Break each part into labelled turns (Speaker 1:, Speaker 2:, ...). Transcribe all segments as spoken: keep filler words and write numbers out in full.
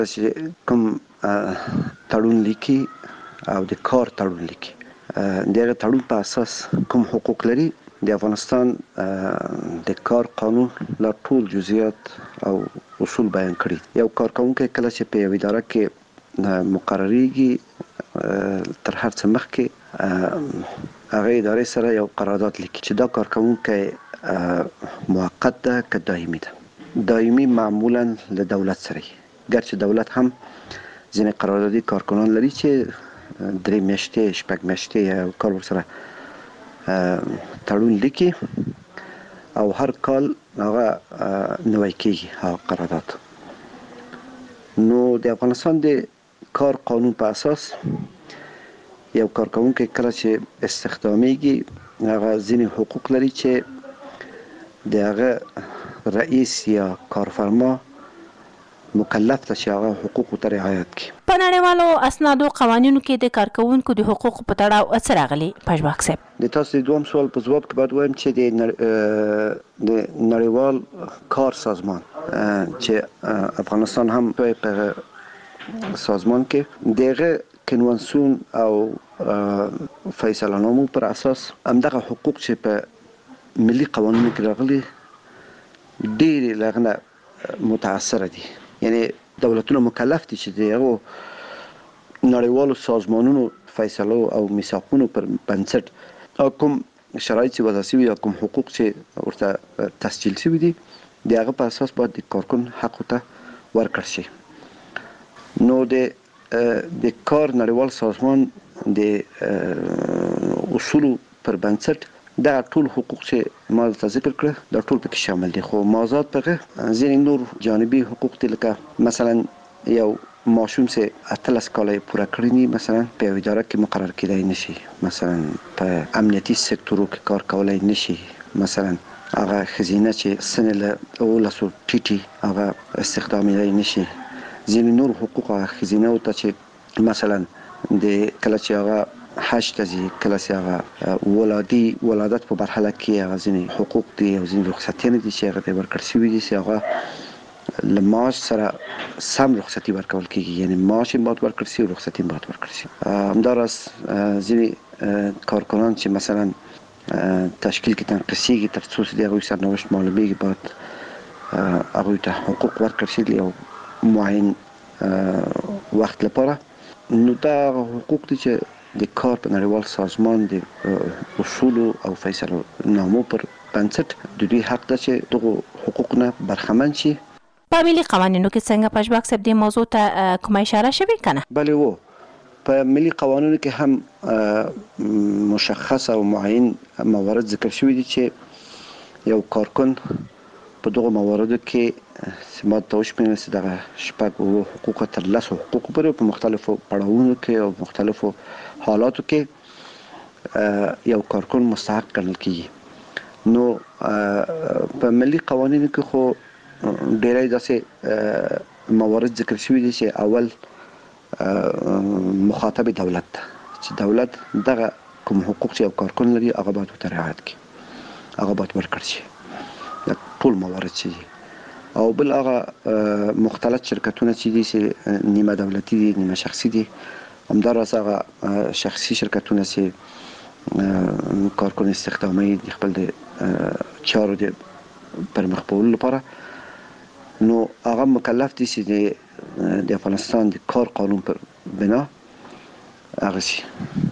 Speaker 1: چې کوم تړون لیکي او د کار تړون لیکي دغه تړون په اساس کوم حقوق لري. د افغانستان د کار قانون لا ټول جزئیات او اصول بیان کړي. یو کارکونکي کله چې په یو اداره کې مقرریږي تر هر څه مخکې هغه ادارې سره یو قرارداد لیکي چې دا کارکونکي موقت ده که دایمي ده. دایمي معمولا له دولت سره ګرچه دولت هم ځینې قراردادي کارکنان لري چې درې میاشتې شپږ میاشتې یو کال ورسره تړون لیکي او هر کال هغه نوی کېږي هغه قرارداد. نو د افغانستان د کار قانون په اساس یو کارکونکی کله چې استخدامیږي هغه ځینې حقوق لري چې د هغه رئیس یا کارفرما مکلف ده چې هغه حقوقو ته رعایت کړي.
Speaker 2: په نړیوالو اسنادو قوانینو کې د کارکونکو د حقوقو په تړاو څه راغلي پژواک صاحب؟
Speaker 1: د تاسو د دویم سوال په ځواب کې باید وایم چې د نړیوال کار سازمان چې افغانستان هم په سازمان کې دغه کنوانسیون او فیصله نامو پر اساس همدغه حقوق چې په ملي قوانینو کې راغلي ډېرې لغنه متاثره دي. یعنی دولتونه مکلف دي چې دغه نړیوالو سازمانونو فیصلو او میثاقونو پر بنسټ کوم شرایط چې وضع شوي یا کوم حقوق چې ورته تسجیل شوي دي د هغه په اساس باید د کارکن حق ته ورکړل شي. نو د د کار نړیوال سازمان د اصولو پر بنسټ دا ټول حقوق چې ما ته ذکر کړه دا ټول پکې شامل دي. خو مازاد پکې ځینې نور جانبي حقوق دي لکه مثلا یو ماشوم چې اتلس کاله پوره کړی ني مثلا په یو اداره کې مقرر کېدای نشي، مثلا په امنیتي سکتورو کې کار کولای نشي، مثلا هغه خزینه چې سن له اولسو ټیټي هغه استخدامېدای نشي. ځینې نور حقوق هغه خزینه او ته چې مثلا د کله چې هغه حج ته ځي، کله چې هغه ولادي ولادت په مرحله کې هغه ځینې حقوق دي او ځینې رخصتیانې دي چې هغه ته ورکړل شوي دي چې هغه له معاش سره سم رخصتي ورکول کېږي. یعنی معاش یې باید ورکړل شي او رخصتي باید ورکړل شي. همداراز ځینې کارکنان چې مثلا تشکیل کې تنقیصېږي تر څو چې د هغوی سرنوشت معلومېږي باید هغوی ته حقوق ورکړل شي یو معین وخت لپاره. نو دا حقوق دي چې د کار په نړیوال سازمان د اصولو او فیصلو نامو پر بنسټ د دوی حق ده چې دغه حقوق نه برخمن شي.
Speaker 2: په ملي قوانینو کې څنګه پژواک صاحب د موضوع ته کومه اشاره شوې کنه؟
Speaker 1: بله و په ملي قوانینو کې هم مشخص او معین موارد ذکر شوي دي چې یو کارکن په دغه مواردو کې ما ته وشمېرل چې دغه شپږ اووه حقوقو تر لسو حقوقو پورې په مختلفو پړاوونو کې او مختلفو حالاتو کې یو کارکن مستحق ګڼل کېږي. نو په ملي قوانینو کې خو ډېری داسې موارد ذکر شوي دي چې اول مخاطب دولت ده چې دولت دغه کوم حقوق چې یو کارکن لري هغه باید ورته رعایت کړي، هغه باید ورکړل شي. ټول موارد چې دي او بل هغه مختلط شرکتونه چې دي چې نیمه دولتي دي نیمه شخصي دي، همداراز هغه شخصي شرکتونه چې کارکن استخدامي د خپل د چارو د پرمخ بیولو لپاره نو هغه مکلف دي چې د افغانستان د کار قانون پر بنا هغه شي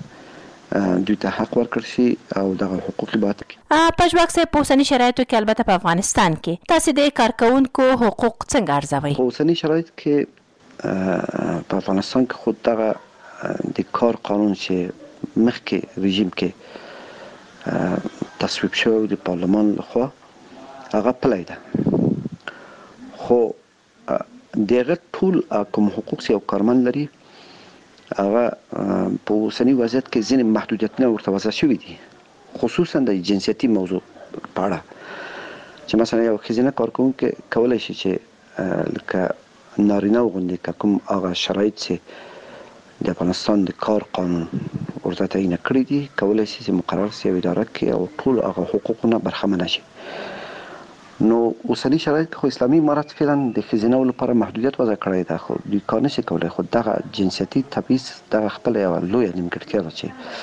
Speaker 1: دوی ته حق ورکړل شي او دغه حقوق باید
Speaker 2: پژواک صاحب په اوسني شرایطو کې البته په افغانستان کې تاسو د کارکونکو حقوق څنګه ارزوئ؟
Speaker 1: په اوسني شرایط کې په افغانستان کې خود دغه د کار قانون چې مخکې رژیم کې تصویب شوی د پارلمان لخوا هغه پلی ده، خو دغه ټول کوم حقوق چې یو کارمند لري هغه په اوسني وضعیت کې ځینې محدودیتونه ورته وضع شوي دي، خصوصا د جنسیتي موضوع په اړه چې مثلا یو ښځینه کارکوونکی کولی شي چې لکه نارینه غوندې که کوم هغه شرایط چې د افغانستان د کار قانون ورته تعیین کړي دي کولی شي چې مقرر شي یو اداره کې او ټول هغه حقوقونه برخمنه شي. نو اوسنی شرایط خو اسلامي امارت فعلا د ښځینه لپاره محدودیت وضع کړی ده، خو دوی کار نشي کولی. خو دغه جنسیتي تبعیض دغه خپله یوه لویه نیمګړتیا ده چې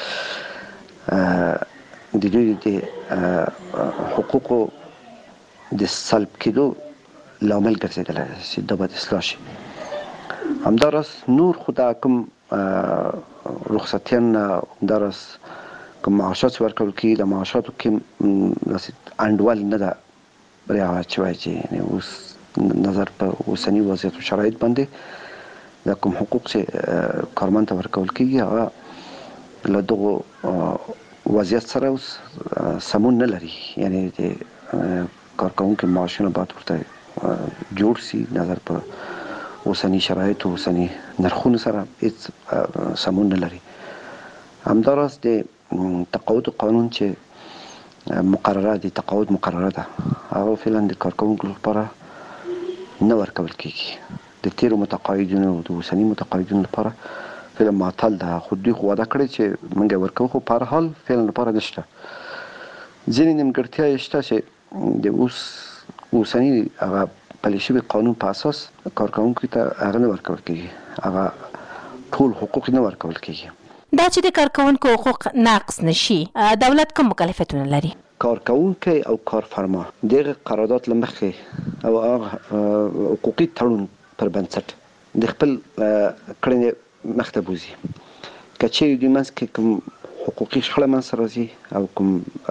Speaker 1: د دوی د حقوقو د سلب کېدو لامل ګرځېدلی ده چې دا باید اصلاح شي. همداراز نور خو دا کوم رخصتیان، همداراز کوم معاشات چې ورکول کېږي، د معاشاتو کې داسې انډول نه ده رعایت شوی چې یعنې اوس نظر په اوسني وضعیت و شرایط باندې دا کوم حقوق چې کارمند ته ورکول کېږي هغه له دغو وضعیت سره اوس سمون نه لري. یعنې د کارکوونکي معاشونه باید ورته جوړ سي، نظر په اوسني شرایطو اوسني نرخونو سره هېڅ سمون نه لري. همداراز د تقاعد قانون چې مقرره دي، تقاعد مقرره ده، هغه فعلا د کارکوونکو لپاره نه ورکول کېږي. د تیرو متقاعدینو او د اوسني متقاعدینو لپاره فعلا معطل ده. خو دوی خو وعده کړې چې موږ یې ورکوو، خو په هر حال فعلا لپاره نشته. ځینې نیمګړتیاوې شته چې د اوس اوسني هغه پلي شوي قانون په اساس کارکوونکي ته هغه نه ورکول کېږي، هغه ټول حقوق نه ورکول کېږي.
Speaker 2: دا چې د کارکوونکو حقوق نقض نشي، دولت کوم مکلفیتونه لري؟
Speaker 1: کارکوونکی او کارفرما دغه قرارداد له مخې او هغه حقوقي تړون پر بنسټ د خپل کړنې مخته بوځي. که چیرې دوی منځ کې کوم حقوقي شخړه منځته راځي او کوم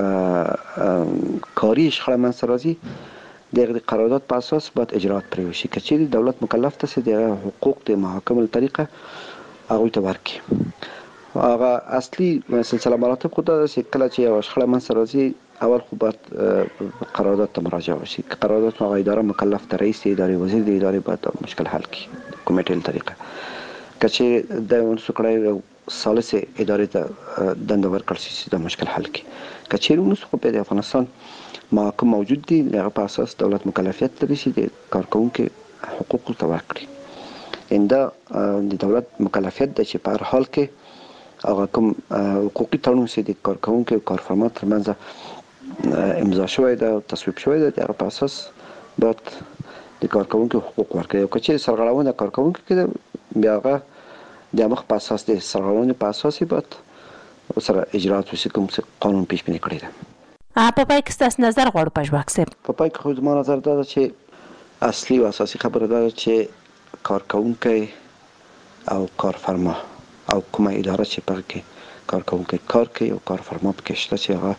Speaker 1: کاري شخړه منځته راځي، دغه د قرارداد په اساس باید اجراات پرې وشي. که چیرې دولت مکلف ته چې دغه حقوق د محاکمو له طریقه هغوی ته ورکړي. هغه اصلي سلسله مراتب خو دا ده چې کله چې یوه شخړه منځته راځي اول خو باید قرارداد ته مراجعه وشي. که قرارداد هغه اداره مکلف ته رئیس د ادارې، وزیر د ادارې باید مشکل حل کړي کمیټې له طریقه. که چې دا ونسو کړی یو ثالثې ادارې ته دنده ورکړل شي چې دا مشکل حل کړي. که چیرې ونسو خو بیا د افغانستان محاکم موجود دي، د هغه په اساس دولت مکلفیت لري چې د کارکوونکي حقوقو ته ورکړي. این دا د دولت مکلفیت ده چې په هر حال کې هغه کوم حقوقي تړون چې د کارکوونکي او کارفرما ترمنځ امضا شوی ده او تصویب شوی ده، د هغه په اساس باید د کارکوونکي حقوق ورکړي. او که چیرې سرغړونه کارکوونکي کې ده، بیا هغه د مخ په اساس د سرغړونې په اساس باید ورسره اجراات وشي کوم څه قانون پیش بیني کړی ده.
Speaker 2: په پای کې ستاسو نظر غواړو پژواک صاحب؟ په
Speaker 1: پای کې خو زما نظر دا ده چې اصلي او اساسي خبره دا ده چې کارکوونکی او کارفرما او کومه اداره چې په کې کارکوونکی کار کوي او کارفرما پکې شته چې هغه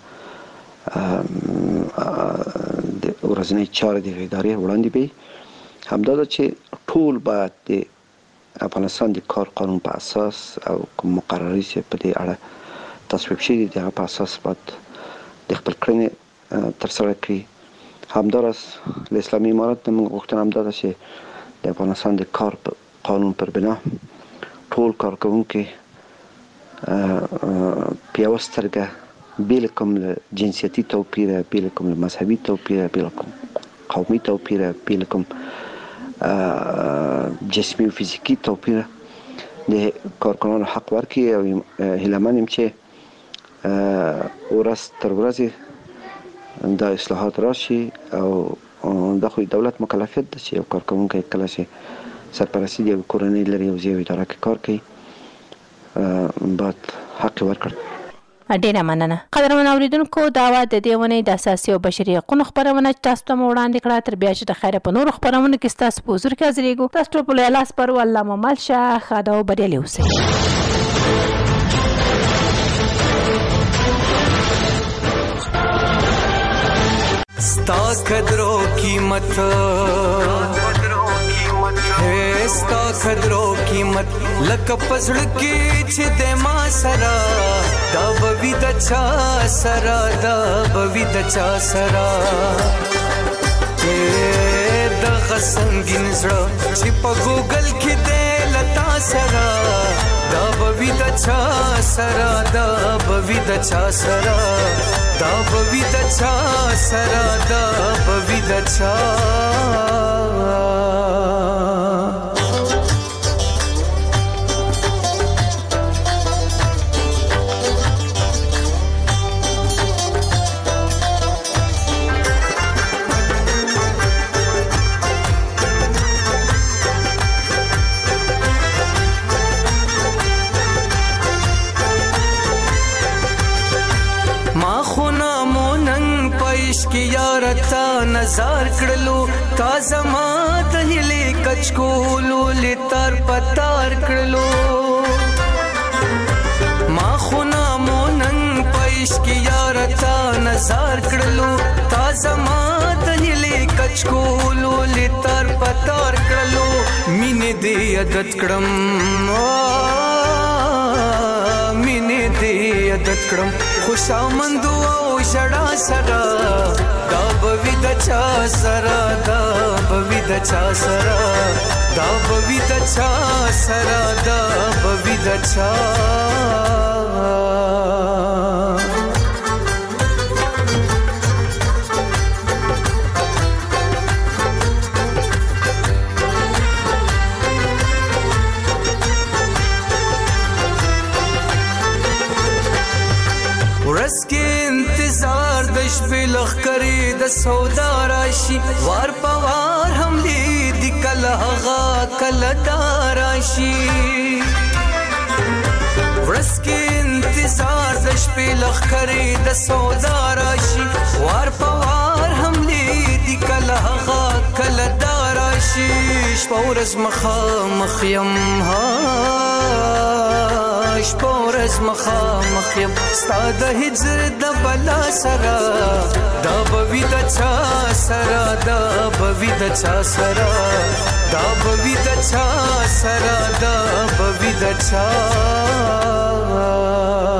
Speaker 1: د ورځنۍ چارې د ادارې وړاندې وي. همدا ده چې ټول باید د افغانستان د کار قانون په اساس او کوم مقررې چې په دې اړه تصویب شوي دي د هغه په اساس باید د خپل کړنې ترسره کړي. همداراز له اسلامي امارت نه موږ غوښتنه همدا ده چې د افغانستان د کار قانون پر بنا ټول کارکوونکي په یوه سترګه بې له کوم جنسیتي توپیره، بې له کوم مذهبي توپیره، بې له کوم قومي توپیره، بې له کوم جسمي او فزیکي توپیره د کارکنانو حق ورکړي. او هیله من یم چې ورځ تر ورځې دا اصلاحات راشي. او دا خو دولت مکلفیت ده چې یو کارکوونکی کله چې سرپرستي د یوې کورنۍ لري او یوې اداره کې کار کوي باید حق ورکړي.
Speaker 2: ډیره مننه. قدرمن اوریدونکو، دا وه د دې ونې د اساسي او بشري حقوقو خپرونه چې تاسو ته مو وړاندې کړه. تر بیا چې د خیره په نورو خپرونو کې ستاسو په حضور کې حاضرېږو. تاسو ټول په لوی لاس سپارو. الله مو مل شه، ښاده او بریالي اوسئ.
Speaker 3: ستا قدرو قیمت ہے، ستا قدرو قیمت لکه پزړ کې چې د ما سره دا بوي د چا سره، دا بوي د چا سره د غسنګین زړه چې په ګوګل کې دی لتا سره، دا بوي د چا سره، دا بوي د چا سره، دا بوي د چا سره، دا بوي د چا. نظر کړلو تا زما د هلي کچکولو لتر پتار کړلو ما خو نامو نن پېش کی یار تا نظر کړلو تا زما د هلي کچکولو لتر پتار کړلو مینه دې عادت کړم مینه دې عادت کړم خوشامند او شړا سرا دا بوي د چا سرا دا بوي د چا سرا دا بوي د چا سرا دا بوي د چا ورس کې انتظار د شپې لخرې د سودا راشي وار پوار هم دې د کله هغه کله داراشي ورس کې انتظار د شپې لخرې د سودا راشي وار پوار هم دې د کله هغه کله داراشي شپورز مخا مخیم ها شپورز مخا مخیم ستا د هجر د بلا سرا دا بوي د چا سرا دا بوي د چا سرا دا بوي د چا سرا دا بوي د چا